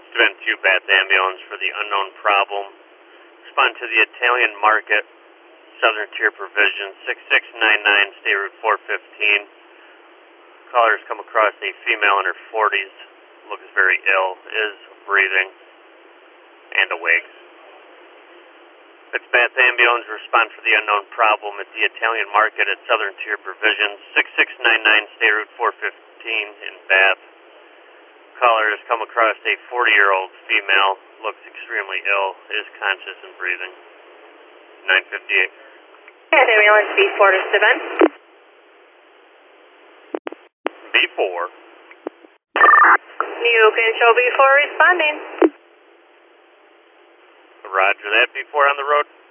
Been 2 Bath ambulance for the unknown problem. Respond to the Italian Market, Southern Tier Provision, 6699, State Route 415. Caller's come across a female in her 40s, looks very ill, is breathing, and awake. It's Bath ambulance, respond for the unknown problem at the Italian Market at Southern Tier Provision, 6699, State Route 415 in Bath. Caller has come across a 40-year-old female, looks extremely ill, is conscious and breathing. 958. Bath ambulance B4 to Steven. B4. You can show B4 responding. Roger that, B4 on the road.